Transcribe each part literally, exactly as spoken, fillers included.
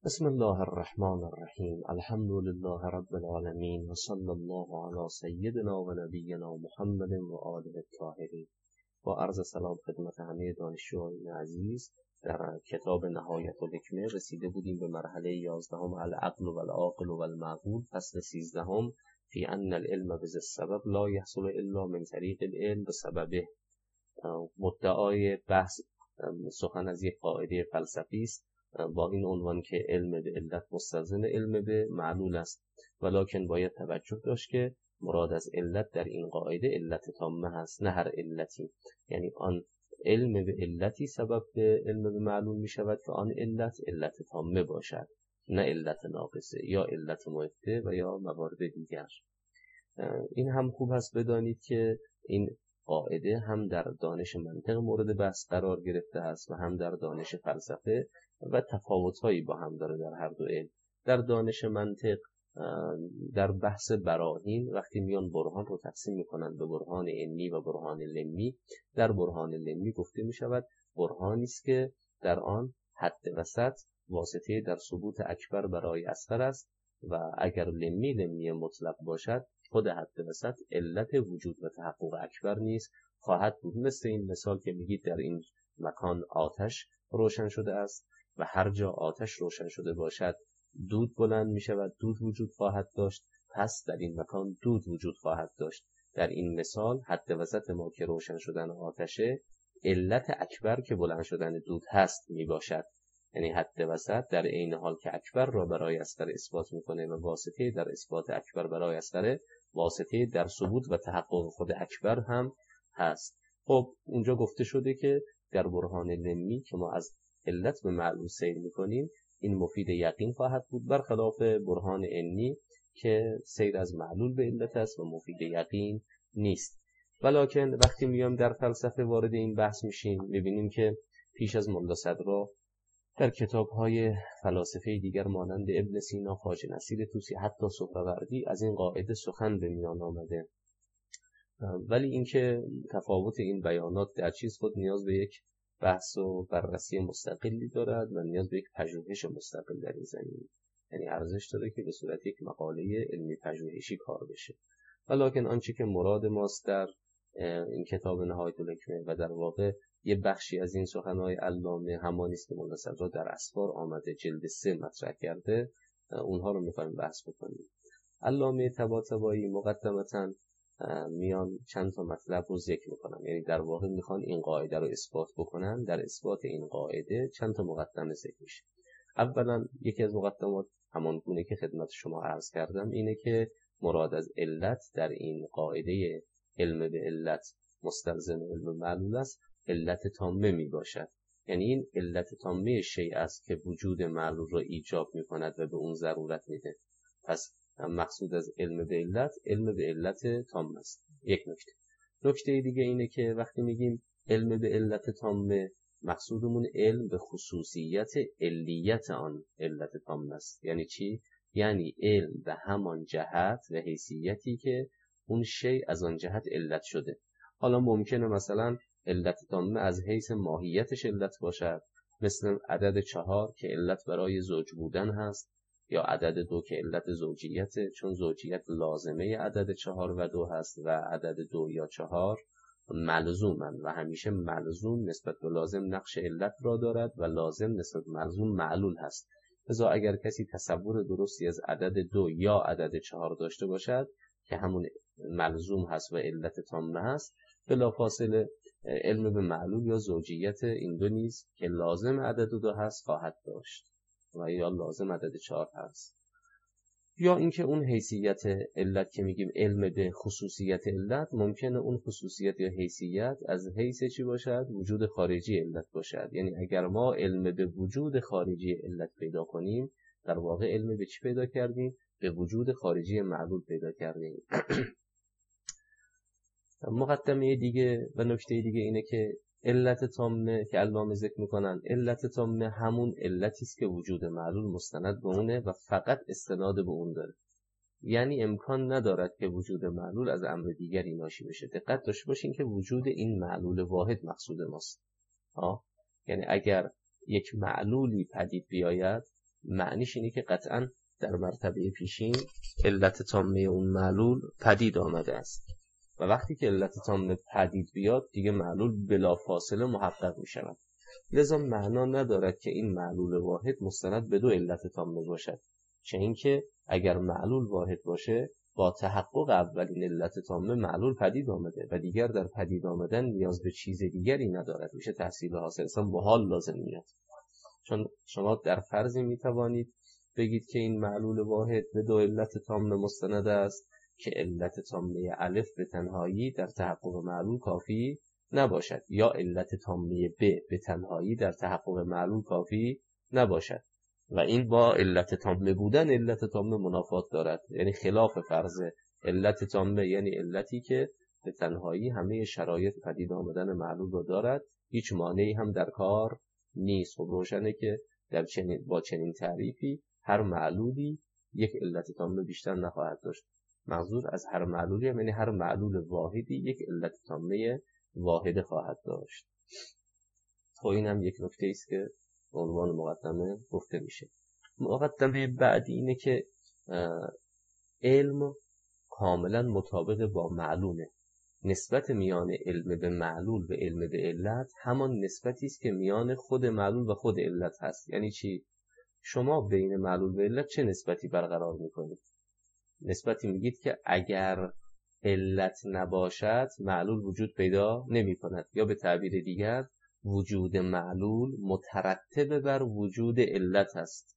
بسم الله الرحمن الرحیم. الحمد لله رب العالمین و صلی الله علی سیدنا و نبینا محمد و آله الطاهرین. با عرض سلام خدمت همه دانشجویان عزیز، در کتاب نهایت الحکمه رسیده بودیم به مرحله یازدهم العقل و العاقل و المعقول، فصل سیزدهم فی ان العلم بذی السبب لا یحصل الا من طریق العلم بسببه. مدعای بحث سخن از یک قاعده فلسفی است با این عنوان که علم به علت مستلزم علم به معلول است، ولکن باید توجه داشت که مراد از علت در این قاعده علت تامه هست، نه هر علتی. یعنی آن علم به علتی سبب به علم به معلول می شود که آن علت علت تامه باشد، نه علت ناقصه یا علت معده و یا موارد دیگر. این هم خوب هست بدانید که این قاعده هم در دانش منطق مورد بحث قرار گرفته است و هم در دانش فلسفه و تفاوت‌هایی با هم داره در هر دو علم. در دانش منطق در بحث براهین وقتی میان برهان رو تقسیم میکنند به برهان علمی و برهان لمی، در برهان لمی گفته میشود برهانی است که در آن حد وسط واسطه در ثبوت اکبر برای اصغر است و اگر لمی لمی مطلق باشد خود حد وسط علت وجود و تحقق اکبر نیست خواهد بود. مثل این مثال که میگید در این مکان آتش روشن شده است و هر جا آتش روشن شده باشد دود بلند می شود، دود وجود خواهد داشت، پس در این مکان دود وجود خواهد داشت. در این مثال حد وسط ما که روشن شدن آتشه، علت اکبر که بلند شدن دود هست می باشد. یعنی حد وسط در عین حال که اکبر را برای اصغر اثبات میکنه و واسطه در اثبات اکبر برای اصغر، واسطه در ثبوت و تحقق خود اکبر هم هست. خب اونجا گفته شده که در برهان لمی که ما از علت به معلول سیر میکنیم این مفید یقین خواهد بود، برخلاف برهان علمی که سیر از معلول به علت است و مفید یقین نیست. ولکن وقتی میام در فلسفه وارد این بحث میشیم میبینیم که پیش از ملا صدرا در کتاب‌های فلاسفه دیگر مانند ابن سینا، خواجه نصیر طوسی، حتی سهروردی از این قاعده سخن به میان آمده. ولی اینکه تفاوت این بیانات در چیز خود نیاز به یک بحث و بررسی مستقلی دارد و نیاز به یک پژوهش مستقل در این زمینه. یعنی ارزش داره که به صورت یک مقاله علمی پژوهشی کار بشه. ولکن آنچه که مراد ماست در این کتاب نهایت الحکمه و در واقع یه بخشی از این سخنهای علامه همانی است که ملا صدرا در اسفار آمده جلد سه مطرح کرده، اونها رو می‌خوایم بحث بکنیم. علامه طباطبایی مقدمتاً میان چند تا مطلب رو ذکر میکنن، یعنی در واقع میخوان این قاعده رو اثبات بکنن. در اثبات این قاعده چند تا مقدمه ذکر میشه. اولا یکی از مقدمات همان گونه که خدمت شما عرض کردم اینه که مراد از علت در این قاعده علم به علت مستلزم علم معلول است علت تامه می باشد. یعنی این علت تامه شیء است که وجود معلول را ایجاب می کند و به اون ضرورت میده. پس مقصود از علم به علت علم به علت تام است. یک نکته. نکته دیگه اینه که وقتی میگیم علم به علت تامه مقصودمون علم به خصوصیت علیت آن علت تام است. یعنی چی؟ یعنی علم به همان جهت و حیثیتی که اون شیء از آن جهت علت شده. حالا ممکنه مثلا علت تامه از حیث ماهیتش علت باشد، مثل عدد چهار که علت برای زوج بودن هست، یا عدد دو که علت زوجیته چون زوجیت لازمه عدد چهار و دو هست و عدد دو یا چهار ملزومن و همیشه ملزوم نسبت به لازم نقش علت را دارد و لازم نسبت به ملزوم معلول هست. لذا اگر کسی تصور درستی از عدد دو یا عدد چهار داشته باشد که همون ملزوم هست و علت تامه هست، بلافاصله علم به معلول یا زوجیت این دو نیز که لازم عدد دو هست خواهد داشت و یا لازم عدد چهار هست. یا اینکه اون حیثیت علت که میگیم علم به خصوصیت علت، ممکنه اون خصوصیت یا حیثیت از حیث چی باشد؟ وجود خارجی علت باشد. یعنی اگر ما علم به وجود خارجی علت پیدا کنیم، در واقع علم به چی پیدا کردیم؟ به وجود خارجی معلول پیدا کردیم. مقدمه دیگه و نکته دیگه اینه که علت تامه که علامه ذکر میکنن، علت تامه همون علتی است که وجود معلول مستند به اونه و فقط استناد به اون داره. یعنی امکان ندارد که وجود معلول از امر دیگری ناشی بشه. دقت داشته باشین که وجود این معلول واحد مقصود ماست. آه؟ یعنی اگر یک معلولی پدید بیاید معنیش اینه که قطعاً در مرتبه پیشین علت تامه اون معلول پدید آمده است و وقتی که علت تامه پدید بیاد دیگه معلول بلافاصله محقق می شود. لذا معنا ندارد که این معلول واحد مستند به دو علت تامه باشد، چه اینکه اگر معلول واحد باشه با تحقق اولین علت تامه معلول پدید آمده و دیگر در پدید آمدن نیاز به چیز دیگری ندارد، میشه تحصیل حاصل، اصلا با حال لازم میاد. چون شما در فرضی میتوانید بگید که این معلول واحد به دو علت تامه مستند است که علت تامه الف به تنهایی در تحقق معلول کافی نباشد یا علت تامه ب به تنهایی در تحقق معلول کافی نباشد و این با علت تامه بودن علت تامه منافات دارد، یعنی خلاف فرض علت تامه، یعنی علتی که به تنهایی همه شرایط پدید آمدن معلول رو دارد، هیچ مانعی هم در کار نیست. خب روشنه که در چنین با چنین تعریفی هر معلولی یک علت تامه بیشتر نخواهد داشت. منظور از هر معلولی یعنی هر معلول واحدی یک علت تامه واحد خواهد داشت. خب این هم یک نکته است که به عنوان مقدمه گفته میشه. مقدمه بعدی اینه که علم کاملا مطابق با معلومه. نسبت میان علم به معلول و علم به علت همان نسبتی است که میان خود معلول و خود علت هست. یعنی چی؟ شما بین معلول و علت چه نسبتی برقرار میکنید؟ نسبتی میگید که اگر علت نباشد معلول وجود پیدا نمی کند، یا به تعبیر دیگر وجود معلول مترتب بر وجود علت است.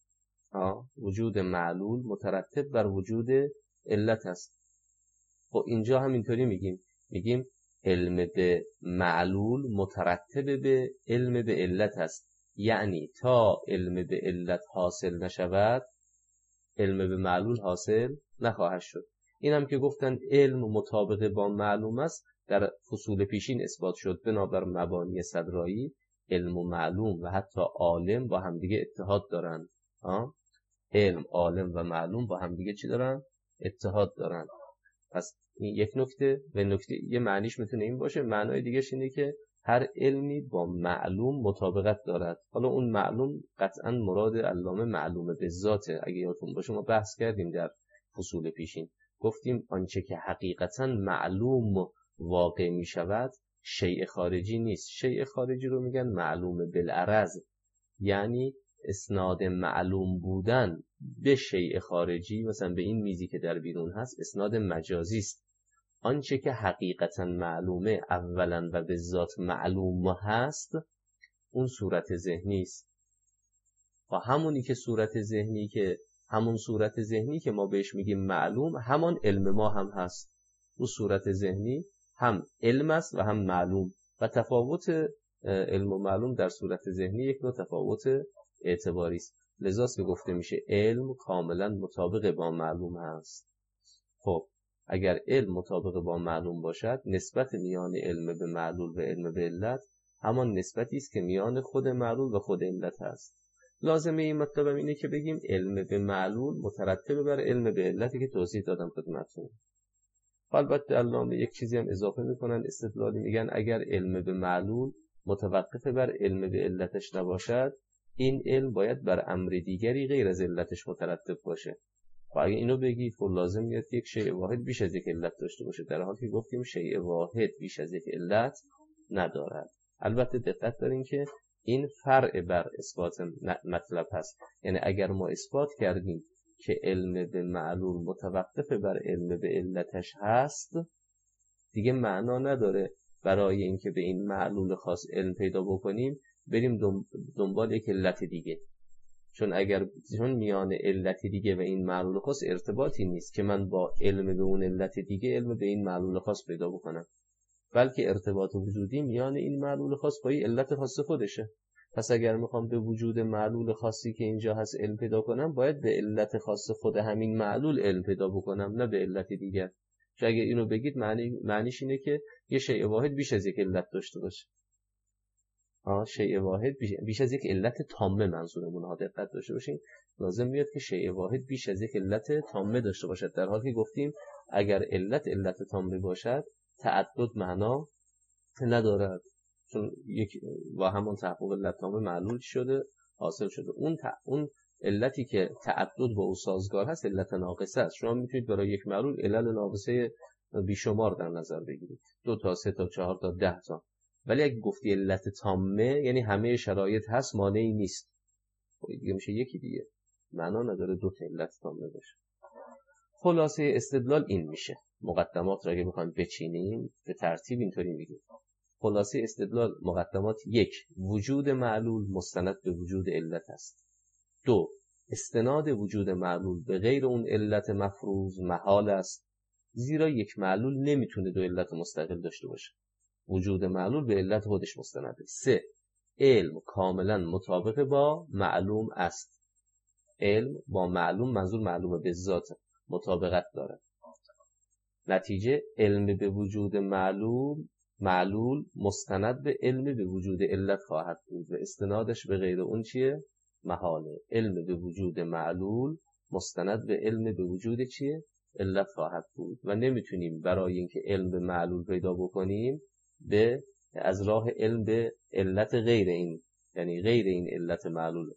آه وجود معلول مترتب بر وجود علت است. خب اینجا همینطوری میگیم میگیم علم به معلول مترتب به علم به علت است، یعنی تا علم به علت حاصل نشود علم به معلول حاصل نخواهد شد. این هم که گفتن علم مطابق با معلوم است در فصول پیشین اثبات شد. بنابر مبانی صدرایی علم و معلوم و حتی عالم با همدیگه اتحاد دارن. ها؟ علم، عالم و معلوم با همدیگه چی دارن؟ اتحاد دارن. پس این یک نکته و نکته یه معنیش میتونه این باشه. معنای دیگهش اینه که هر علمی با معلوم مطابقت دارد. حالا اون معلوم قطعا مراد علامه معلومه به ذاته. اگه یادتون باشه ما بحث کردیم در فصول پیشین، گفتیم آنچه که حقیقتا معلوم واقع می شود شیء خارجی نیست. شیء خارجی رو میگن معلوم بالعرض، یعنی اسناد معلوم بودن به شیء خارجی، مثلا به این میزی که در بیرون هست، اسناد مجازی است. آنچه که حقیقتا معلومه اولا و به ذات معلوم هست اون صورت ذهنی است. و همونی که صورت ذهنی که همون صورت ذهنی که ما بهش میگیم معلوم همان علم ما هم هست. اون صورت ذهنی هم علم است و هم معلوم و تفاوت علم و معلوم در صورت ذهنی یک نوع تفاوت اعتباری است. لذاست که گفته میشه علم کاملا مطابق با معلوم هست. خب اگر علم مطابق با معلوم باشد نسبت میان علم به معلول و علم به علت همان نسبتی است که میان خود معلول و خود علت هست. لازمه این مطلب اینه که بگیم علم به معلول مترتب بر علم به علتی که توضیح دادم خدمتتون. البته علامه یک چیزی هم اضافه میکنن استدلالی، میگن اگر علم به معلول متوقف بر علم به علتش نباشد این علم باید بر امر دیگری غیر از علتش مترتب باشه. و اگه اینو بگید خب لازم میاد که یک شیء واحد بیش از یک علت داشته باشه، در حالی که گفتیم شیء واحد بیش از یک علت ندارد. البته دقت دارین که این فرع بر اثبات مطلب هست. یعنی اگر ما اثبات کردیم که علم به معلول متوقف بر علم به علتش هست دیگه معنا نداره برای اینکه به این معلول خاص علم پیدا بکنیم بریم دنبال یک علت دیگه، چون اگر چون میان علت دیگه و این معلول خاص ارتباطی نیست که من با علم به اون علت دیگه علم به این معلول خاص پیدا بکنم، بلکه ارتباط وجودی میان این معلول خاص با این علت خاص خودشه. پس اگر میخوام به وجود معلول خاصی که اینجا هست علم پیدا کنم باید به علت خاص خود همین معلول علم پیدا بکنم، نه به علت دیگر. چون اگر اینو بگید معنی معنیش اینه که یه شیء واحد بیش از یک علت داشته باشه. آه شیء واحد بیش, بیش از یک علت تامه منظورمون ها، دقت داشته باشین. لازم میاد که شیء واحد بیش از یک علت تامه داشته باشد، در حالی که گفتیم اگر علت علت تامه باشد تعدد معنا ندارد، چون یک با همون تحقق علت تامه معلول شده حاصل شده. اون ت... اون علتی که تعدد با او سازگار هست علت ناقصه است. شما میتونید برای یک معلول علل ناقصه بیشمار در نظر بگیرید، دو تا، سه تا، چهار تا، ده تا. ولی اگه گفتی علت تامه یعنی همه شرایط هست، مانعی نیست، دیگه میشه یکی دیگه، معنا نداره دو تا علت تامه باشه. خلاصه استدلال این میشه. مقدمات را اگه بخوایم بچینیم به ترتیب اینطوری میگیم. خلاصه استدلال مقدمات: یک، وجود معلول مستند به وجود علت است. دو، استناد وجود معلول به غیر اون علت مفروض محال است، زیرا یک معلول نمیتونه دو علت مستقل داشته باشه. وجود معلول به علت خودش مستنده. سه، علم کاملا مطابق با معلوم است. علم با معلوم، منظور معلومه به ذات، مطابقت داره. نتیجه علم به وجود معلول معلول مستند به علم به وجود علت خواهد بود و استنادش به غیر اون چیه؟ محاله. علم به وجود معلول مستند به علم به وجود چیه؟ علت خواهد بود و نمیتونیم برای اینکه علم به معلول پیدا بکنیم به از راه علم به علت غیر این، یعنی غیر این علت معلول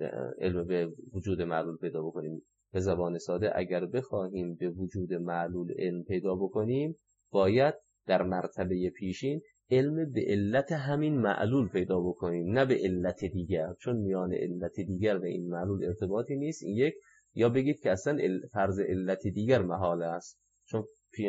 علم به وجود معلول پیدا بکنیم. به زبان ساده اگر بخواهیم به وجود معلول علم پیدا بکنیم باید در مرتبه پیشین علم به علت همین معلول پیدا بکنیم، نه به علت دیگر، چون میان علت دیگر و این معلول ارتباطی نیست. این یک، یا بگید که اصلا فرض علت دیگر محال است، چون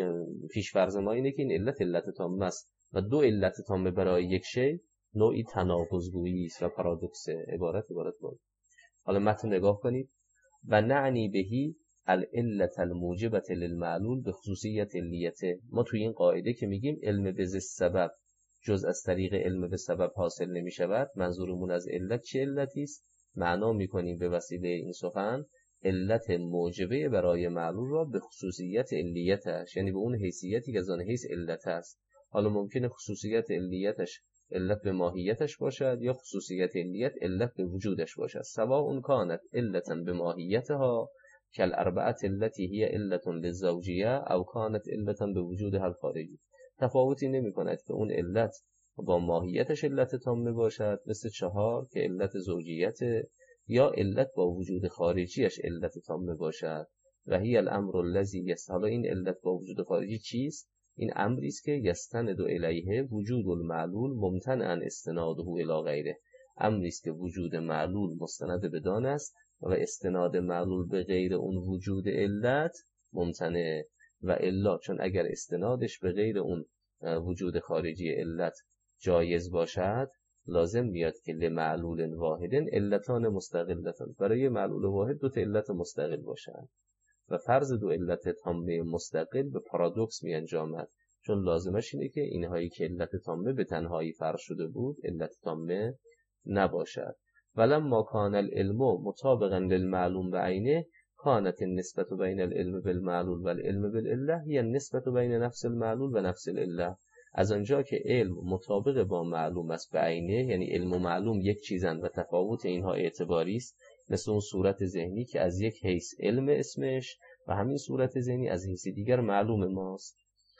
پیش فرض ما اینه که این علت علت تامه است و دو علت تامه برای یک شی نوعی تناقض‌گویی است و پارادوکسه. عبارت عبارت بود. حالا متن نگاه کنید. و نعنی بهی العلت الموجبت للمعلول به خصوصیت علیته. ما توی این قاعده که میگیم علم به سبب جز از طریق علم به سبب حاصل نمی شود، منظورمون از علت چه علتی است؟ معنا میکنیم به وسیله این سخن علت موجبه برای معلول را به خصوصیت علیتش، یعنی به اون حیثیتی که از آن حیث علت است. حالا ممکنه خصوصیت علیتش علت به ماهیتش باشد یا خصوصیت علیت علت به وجودش باشد. سواء کانت علتا به ماهیتها کالاربعه التي هي علت للزوجیه او کانت علتا به وجودها الخارجی. تفاوتی نمی کند که اون علت با ماهیتش علت تامه باشد مثل چهار که علت زوجیت، یا علت با وجود خارجیش علت تامه باشد. و هی الامر الذی یست. حالا این علت با وجود خارجی چیست؟ این امری است که یستند الیه وجود المعلول ممتنعا استناده الی غیره. امری است که وجود معلول مستند بدان است و استناد معلول به غیر اون وجود علت ممتنع. و الا، چون اگر استنادش به غیر اون وجود خارجی علت جایز باشد لازم بیاد که لمعلول واحد علتان مستقلتان، برای معلول واحد دو تا علت مستقل باشند و فرض دو علت تامه مستقل به پارادوکس می انجامد، چون لازمش اینه که اینهایی که علت تامه به تنهایی فرض شده بود علت تامه نباشد. ولما کان العلم مطابقا للمعلوم بعینه کانت النسبت بین العلم بالمعلول و العلم بالعله هی النسبت بین نفس المعلول و نفس العله. از آنجا که علم مطابق با معلوم است بعینه، یعنی علم و معلوم یک چیزند و تفاوت اینها اعتباری است، مثل اون صورت ذهنی که از یک حیث علم اسمش و همین صورت ذهنی از حیث دیگر معلوم ماست.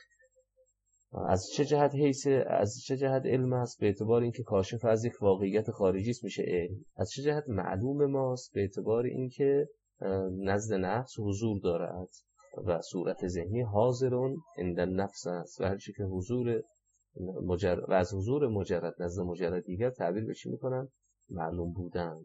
از چه جهت حیث از چه جهت علم است؟ به اعتبار اینکه کاشف از یک واقعیت خارجی است میشه علم. از چه جهت معلوم ماست؟ به اعتبار اینکه نزد نفس حضور دارد و صورت ذهنی حاضرون عند النفس است و هر چی که حضور مجرد و از حضور مجرد نزد مجرد دیگر تعبیر به چی میکنن؟ معلوم بودن.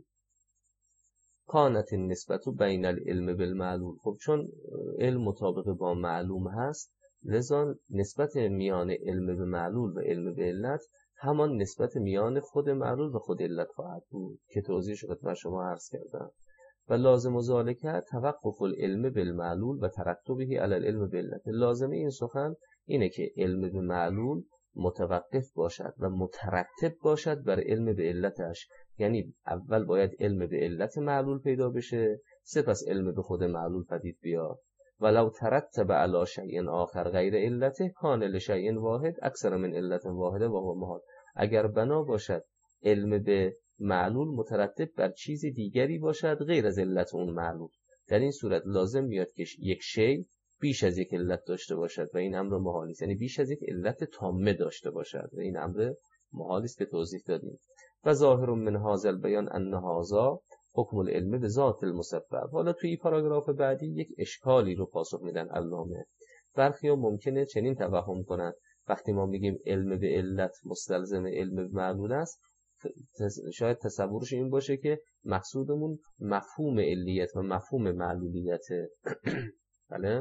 کانت النسبت بین العلم بالمعلول. خب چون علم مطابق با معلوم هست لذا نسبت میان علم به معلول و علم به علت همان نسبت میان خود معلول و خود علت خواهد بود که توضیحش خدمت شما عرض کردم. و لازم ذالک توقف العلم بالمعلول و ترتبه علی العلم بالعلت. لازمه این سخن اینه که علم به معلول متوقف باشد و مترتب باشد بر علم به علتش، یعنی اول باید علم به علت معلول پیدا بشه سپس علم به خود معلول پدید بیاد. ولو ترتب علی شیء آخر غیر علته کان لشیء واحد اکثر من علت واحده و هو محال. اگر بنا باشد علم به معلول مترتب بر چیز دیگری باشد غیر از علت اون معلول، در این صورت لازم میاد که یک شی بیش از یک علت داشته باشد و این امر محالی است، یعنی بیش از یک علت تامه داشته باشد و این امر محالی است که توضیح دادیم. و ظاهر من هذا البیان ان هذا حکم العلم به ذات المسبب. حالا توی این پاراگراف بعدی یک اشکالی رو پاسخ میدن علامه. برخی ها ممکنه چنین توهم کنن وقتی ما میگیم علم به علت مستلزم علم به معلول است، شاید تصورش این باشه که مقصودمون مفهوم علیت و مفهوم معلولیته. بله،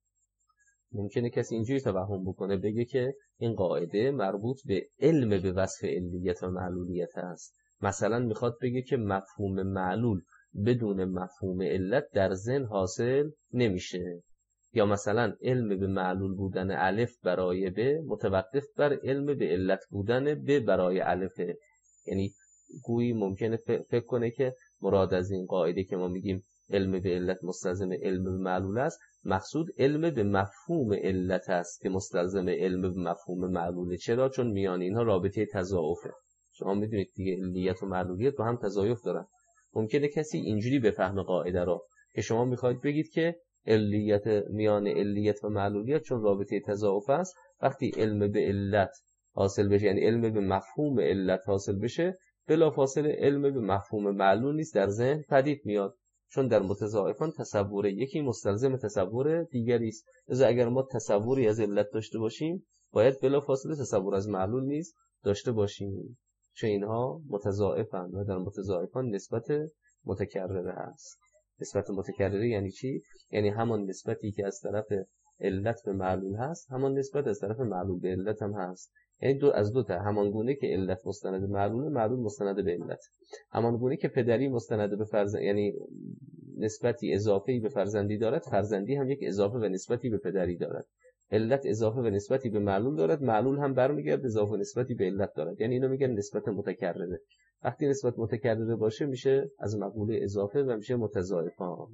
ممکنه کسی اینجوری توهم بکنه، بگه که این قاعده مربوط به علم به وصف علیت و معلولیت است. مثلا میخواد بگه که مفهوم معلول بدون مفهوم علت در ذهن حاصل نمیشه، یا مثلا علم به معلول بودن الف برای ب متوقف بر علم به علت بودن ب برای الفه. یعنی گویی ممکنه فکر کنه که مراد از این قاعده که ما میگیم علم به علت مستلزم علم به معلول است، مقصود علم به مفهوم علت است که مستلزم علم به مفهوم معلوله. چرا؟ چون میان اینها رابطه تضاعفه. شما میدونید دیگه علیت و معلولیت با هم تضاعف دارن. ممکنه کسی اینجوری بفهمه قاعده را که شما میخواید بگید که علیت میان علیت و معلولیت چون رابطه تضاعف است، وقتی علم به علت حاصل بشه، یعنی علم به مفهوم علت حاصل بشه، بلافاصله علم به مفهوم معلول نیست در ذهن پدید میاد، چون در متضاعفان تصور یکی مستلزم تصور دیگری است. لذا اگر ما تصوری از علت داشته باشیم، باید بلافاصله تصور از معلول نیز داشته باشیم، چون اینها متضاعفند و در متضاعفان نسبت متکرره هست. نسبت متکرره یعنی چی؟ یعنی همان نسبتی که از طرف علت به معلول هست، همان نسبت از طرف معلول به علت هم هست. یعنی دو از دو تا، همان گونه که علت مستند به معلول، معلول مستند به علت. همان گونه که پدری مستند به فرزند، یعنی نسبتی اضافه‌ای به فرزندی دارد، فرزندی هم یک اضافه و نسبتی به پدری دارد. علت اضافه و نسبتی به معلول دارد، معلول هم برمیگرده اضافه و نسبتی به علت دارد. یعنی اینو میگن نسبت متکرره. وقتی نسبت متکرره باشه میشه از مقوله اضافه و میشه متضاعفان.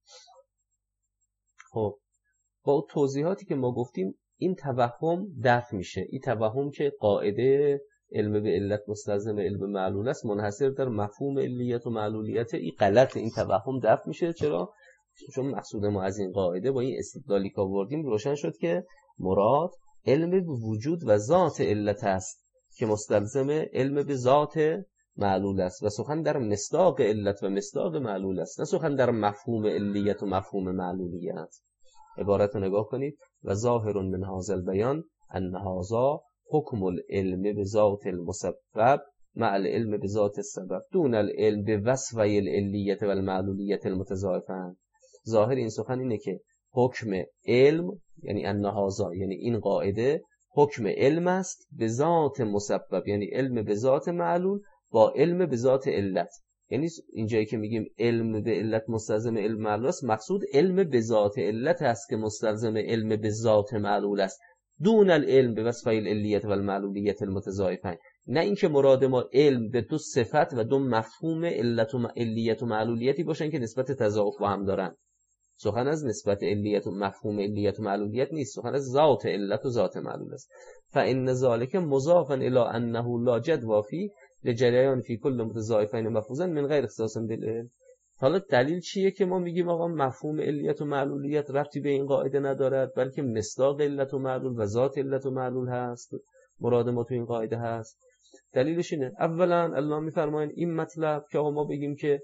خب با توضیحاتی که ما گفتیم این توهم دفع میشه. این توهم که قاعده علم به علت مستلزم علم معلول است منحصر در مفهوم علیت و معلولیت، این غلط، این توهم دفع میشه. چرا؟ چون مقصود ما از این قاعده با این استدلالی که آوردیم روشن شد که مراد علم به وجود و ذات علت است که مستلزم علم به ذات معلول است و سخن در مصداق علت و مصداق معلول است، نه سخن در مفهوم علیت و مفهوم معلولیت. عبارت رو نگاه کنید: و ظاهر من هذا البیان ان هذا حکم العلم به ذات المسبب مع العلم به ذات السبب دون العلم به وصف العلیت و المعلولیت المتضاعفان. ظاهر این سخن اینه که حکم علم، یعنی ان هذا، یعنی این قاعده، حکم علم است به ذات مسبب، یعنی علم به ذات معلول با علم به ذات علت. یعنی اینجایی که میگیم علم به علت مستلزم علم معلول است، مقصود علم به ذات علت است که مستلزم علم به ذات معلول است، دون العلم به وصف العلیت و المعلولیت المتضاعفین. نه اینکه مراد ما علم به دو صفت و دو مفهوم علت و علیت و معلولیتی باشن که نسبت تضاعف با هم دارن. سخن از نسبت علیت و مفهوم علیت و معلولیت نیست، سخن از ذات علت و ذات معلول است. فان ذلک مضافا الی انه لا جدوى فی لجریان فی کل متضاعفین مفروضا من غیر اختصاص بالعلم. حالا دلیل چیه که ما میگیم آقا مفهوم علیت و معلولیت ربطی به این قاعده ندارد، بلکه مصداق علت و معلول و ذات علت و معلول هست، مراد ما تو این قاعده هست؟ دلیلش اینه: اولا الله میفرماین این مطلب که آقا ما بگیم که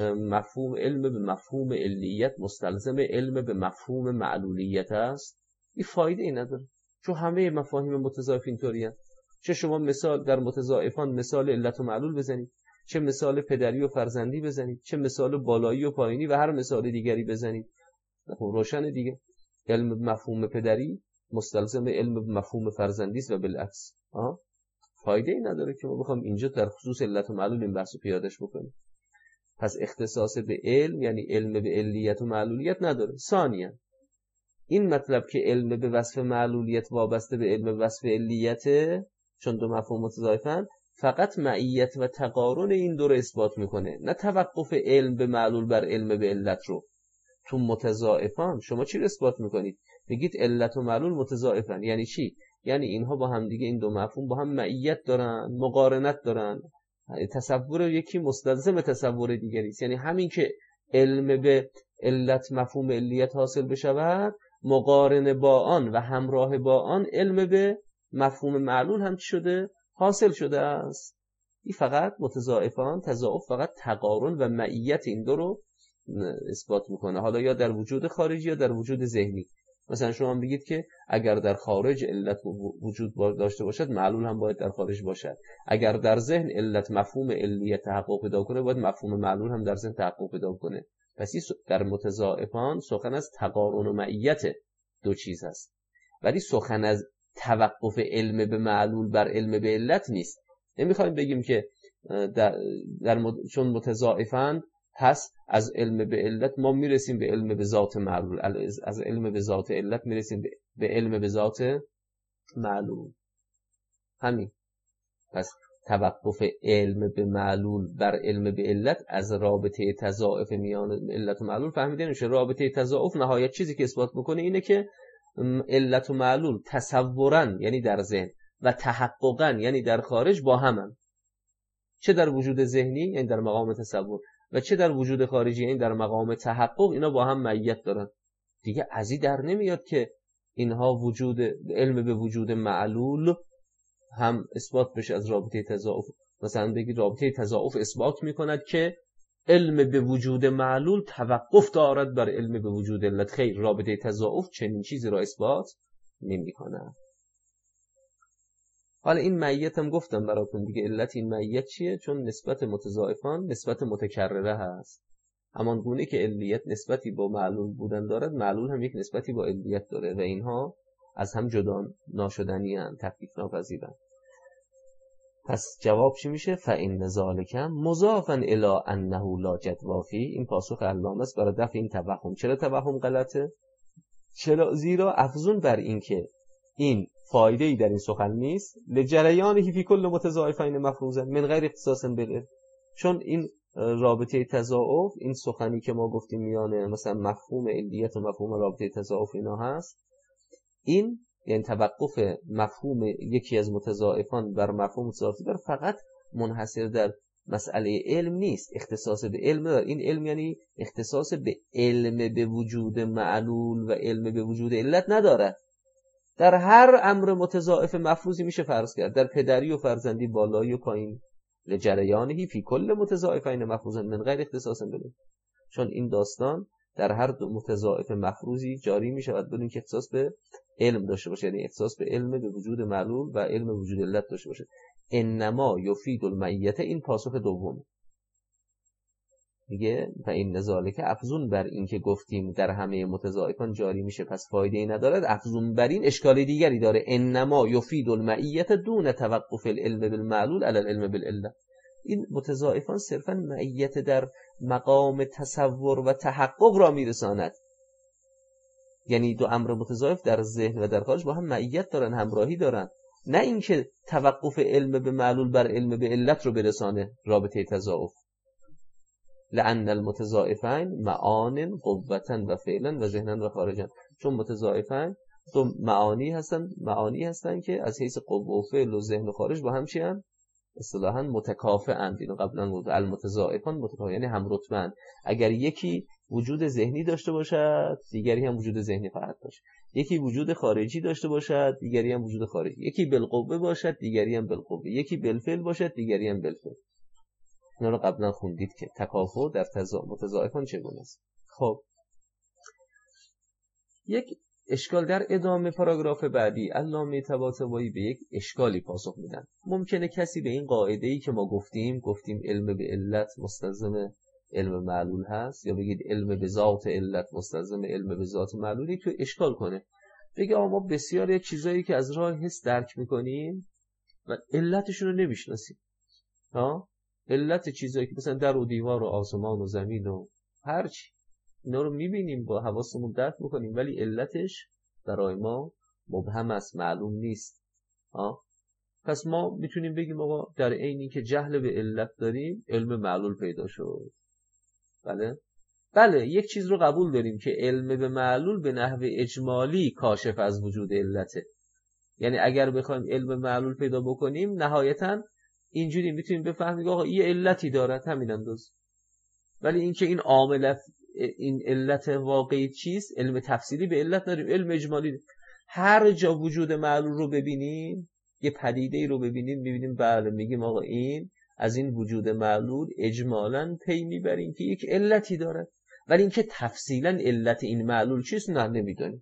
مفهوم علم به مفهوم علیت مستلزم علم به مفهوم معلولیت است، این فایده ای نداره، چون همه مفاهیم متضاعف اینطوریه. چه شما مثال در متضاعفان مثال علت و معلول بزنید، چه مثال پدری و فرزندی بزنید، چه مثال بالایی و پایینی و هر مثال دیگری بزنید، روشن دیگه. علم به مفهوم پدری مستلزم علم به مفهوم فرزندی است و بالعکس. ها فایده ای نداره که ما بخوام اینجا در خصوص علت و معلول این بحثو پیادهش بکنیم. پس اختصاص به علم یعنی علم به علیت و معلولیت نداره. ثانیاً این مطلب که علم به وصف معلولیت وابسته به علم به وصف علیته، چون دو مفهوم متضاعفن، فقط معیت و تقارن این دو رو اثبات میکنه، نه توقف علم به معلول بر علم به علت رو. تو متضاعفان شما چی رو اثبات میکنید؟ میگید علت و معلول متضاعفن. یعنی چی؟ یعنی اینها با هم دیگه، این دو مفهوم با هم معیت دارن، مقارنت دارن، تصور یکی مستلزم تصور دیگری است. یعنی همین که علم به علت مفهوم علیت حاصل بشود، مقارن با آن و همراه با آن علم به مفهوم معلول هم چی شده؟ حاصل شده است. این فقط متضاعفان تضاعف فقط تقارن و معیت این دو رو اثبات میکنه، حالا یا در وجود خارجی یا در وجود ذهنی. مثلا شما بگید که اگر در خارج علت وجود داشته باشد معلول هم باید در خارج باشد، اگر در ذهن علت مفهوم علیت تحقق پیدا کنه باید مفهوم معلول هم در ذهن تحقق پیدا کنه. پس در متضاعفان سخن از تقارن و معیت دو چیز هست، ولی سخن از توقف علم به معلول بر علم به علت نیست. نمیخوایم بگیم که در, در مت... چون متضاعفند پس از علم به علت ما میرسیم به علم به ذات معلول، از علم به ذات علت میرسیم به علم به ذات معلول. همین. پس توقف علم به معلول بر علم به علت از رابطه تضاعف میان علت و معلول فهمیده نمیشه. رابطه تضاعف نهایت چیزی که اثبات میکنه اینه که علت و معلول تصورن یعنی در ذهن و تحققا یعنی در خارج با همن، چه در وجود ذهنی یعنی در مقام تصور و چه در وجود خارجی یعنی در مقام تحقق، اینا با هم معیت دارن. دیگه ازی در نمیاد که اینها وجود علم به وجود معلول هم اثبات بشه از رابطه تضاعف. مثلا بگید رابطه تضاعف اثبات میکند که علم به وجود معلول توقف دارد بر علم به وجود علت. خیر، رابطه تضاعف چنین چیزی را اثبات نمیکند. حالا این معیت هم گفتم براتون دیگه. علت این معیت چیه؟ چون نسبت متضاعفان نسبت متکرره هست. همان گونه که علیت نسبتی با معلول بودن دارد، معلول هم یک نسبتی با علیت داره و اینها از هم جدا ناشدنی هم، تفکیک ناپذیرن. پس جواب چی میشه؟ فإن ذلک مضافا الی انه لا جدوی فی. این پاسخ علامه است برای دفع این توهم. چرا توهم غلطه؟ چرا؟ زیرا افزون بر این که این فایده ای در این سخن نیست، لجریانه فی کل متضاعفین مفروضا من غیر اختصاص بالعلم. چون این رابطه تضاعف، این سخنی که ما گفتیم میانه مثلا مفهوم علیت و مفهوم رابطه تضاعف اینا هست، این یعنی توقف مفهوم یکی از متضاعفان بر مفهوم متضاعفی بر فقط منحصر در مسئله علم نیست، اختصاص به علم داره. این علم یعنی اختصاص به علم به وجود معلول و علم به وجود علت نداره. در هر امر متضاعف مفروضی میشه فرض کرد، در پدری و فرزندی، بالایی و پایین، لجریانه فی کل متضاعفین مفروضا من غیر اختصاص بالعلم. چون این داستان در هر دو متضاعف مفروضی جاری می شود بدون که اختصاص به علم داشته باشه، یعنی اختصاص به علم به وجود معلول و علم وجود علت داشته باشه. انما یفید المعیت، این پاسخ دوم میگه فإن ذلک افزون بر این که گفتیم در همه متضاعفان جاری میشه پس فایده ای ندارد، افزون بر این اشکال دیگری داره. انما یفید المعیت دون توقف العلم بالمعلول علی العلم بالعلت. این متضاعفان صرفا معیت در مقام تصور و تحقق را میرساند، یعنی دو امر متضاعف در ذهن و در خارج با هم معیت دارن، همراهی دارن، نه اینکه توقف علم به معلول بر علم به علت رو برسانه رابطه تضاعف. لأن المتضاعفین معان قوتا و فعلا و ذهنا و خارجا. چون متضاعفین دو معانی هستن، معانی هستن که از حیث قوه و فعل و ذهن و خارج با هم چی هستن؟ اصطلاحاً متکافئند. اینو قبلا گفتم، المتضاعفان متکافئ یعنی هم رتبه‌اند. اگر یکی وجود ذهنی داشته باشد دیگری هم وجود ذهنی خواهد داشت، یکی وجود خارجی داشته باشد دیگری هم وجود خارجی، یکی بالقوه باشد دیگری هم بالقوه، یکی بالفعل باشد دیگری هم بالفعل. اینا رو قبلا خوندید که تکافؤ در متضاعفان چگونه است. خب یک اشکال در ادامه پاراگراف بعدی علامه طباطبایی به یک اشکالی پاسخ میدن. ممکنه کسی به این قاعده‌ای که ما گفتیم گفتیم علم به علت مستلزم علم معلول هست، یا بگید علم به ذات علت مستلزم علم به ذات معلولی، تو اشکال کنه بگه آقا ما بسیاری چیزایی که از راه حس درک میکنیم و علتشون رو نمیشناسیم. ها علت چیزایی که مثلا در و دیوار و آسمان و زمین و هرچی، اینا رو میبینیم با حواسمون درک میکنیم ولی علتش برای ما مبهم است، معلوم نیست. ها پس ما میتونیم بگیم آقا در عینی که جهل به علت داریم علم معلول پیدا شد. بله بله یک چیز رو قبول داریم که علم به معلول به نحو اجمالی کاشف از وجود علته، یعنی اگر بخوایم علم معلول پیدا بکنیم نهایتاً اینجوری میتونیم بفهمیم آقا این علتی دارد، همین انداز. ولی اینکه این عامل این علت واقعی چیست، علم تفصیلی به علت داریم، علم اجمالی داریم. هر جا وجود معلول رو ببینیم، یه پدیده ای رو ببینیم میبینیم بله میگیم آقا این از این وجود معلول اجمالاً پی میبریم که یک علتی داره، ولی اینکه تفصیلاً علت این معلول چیست نه نمیدونیم.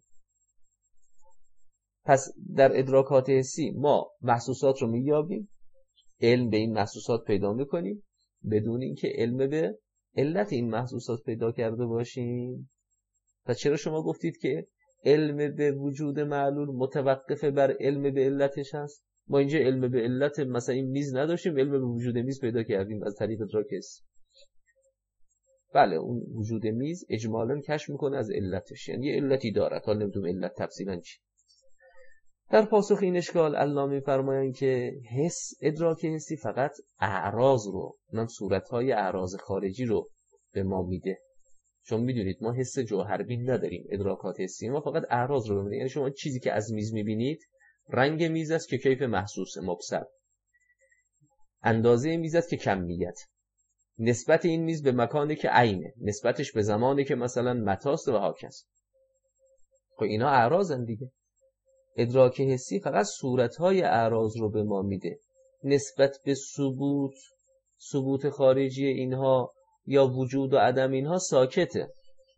پس در ادراکات حسی ما محسوسات رو مییابیم، علم به این محسوسات پیدا میکنیم بدون اینکه علم به علت این محسوسات پیدا کرده باشیم. پس چرا شما گفتید که علم به وجود معلول متوقف بر علم به علتش هست؟ ما اینجا علم به علت مثلا این میز نداشتیم، علم به وجود میز پیدا کردیم از طریق ادراک حسی. بله اون وجود میز اجمالاً کشف میکنه از علتش، یعنی یه علتی داره، حالا نمیدونم علت تفصیلاً چی. در پاسخ این اشکال علامه می‌فرمایند که حس ادراک حسی فقط اعراض رو، اونم صورت‌های اعراض خارجی رو به ما میده. چون میدونید ما حس جوهربین نداریم، ادراکات حسی ما فقط اعراض رو میده. یعنی شما چیزی که از میز میبینید رنگ میز است که کیف محسوس مبصر، اندازه میز است که کمیت، نسبت این میز به مکانی که عینه، نسبتش به زمانی که مثلا متاست و هاکذا. خب اینا اعراضن دیگه. ادراک حسی فقط صورتهای اعراض رو به ما میده، نسبت به ثبوت ثبوت خارجی اینها یا وجود و عدم اینها ساکته.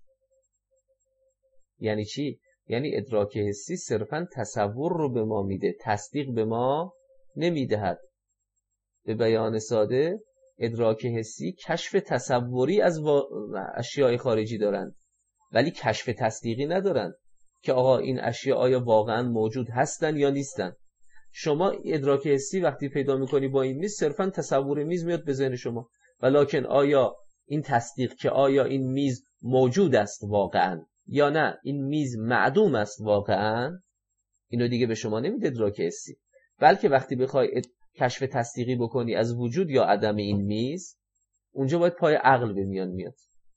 یعنی چی؟ یعنی ادراک حسی صرفاً تصور رو به ما میده، تصدیق به ما نمیدهد. به بیان ساده ادراک حسی کشف تصوری از اشیاء خارجی دارند ولی کشف تصدیقی ندارند که آقا این اشیاء آیا واقعا موجود هستن یا نیستن. شما ادراک حسی وقتی پیدا میکنی با این میز صرفا تصور میز میاد به ذهن شما، ولکن آیا این تصدیق که آیا این میز موجود است واقعا یا نه این میز معدوم است واقعا، اینو دیگه به شما نمیده ادراک حسی. بلکه وقتی بخوای کشف تصدیقی بکنی از وجود یا عدم این میز، اونجا باید پای عقل به میان میاد.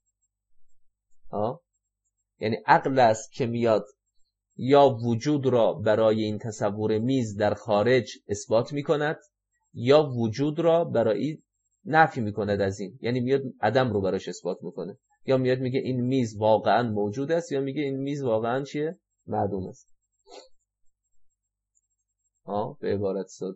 ها؟ یعنی عقل است که میاد یا وجود را برای این تصور میز در خارج اثبات میکند یا وجود را برای نفی میکند از این، یعنی میاد عدم رو براش اثبات میکنه، یا میاد میگه این میز واقعا موجود است یا میگه این میز واقعا چیه؟ معدوم است. ها به عبارت ساده.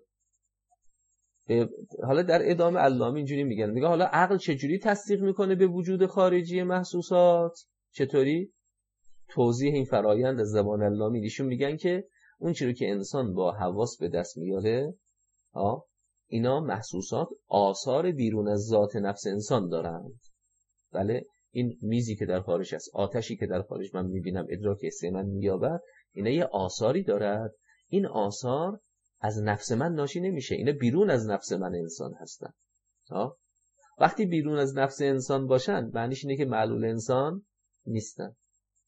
حالا در ادامه علامه اینجوری میگن، میگه حالا عقل چجوری تصدیق میکنه به وجود خارجی محسوسات؟ چطوری؟ توضیح این فرایند از زبان علامه ایشون میگن که اون چیزی که انسان با حواس به دست میاره ها اینا محسوسات آثار بیرون از ذات نفس انسان دارند. بله این میزی که در خارج است، آتشی که در خارج من میبینم، ادراک حسی من مییابد، اینا یه آثاری دارد. این آثار از نفس من ناشی نمیشه، اینا بیرون از نفس من انسان هستن. ها وقتی بیرون از نفس انسان باشن معنیش اینه که معلول انسان نیستن.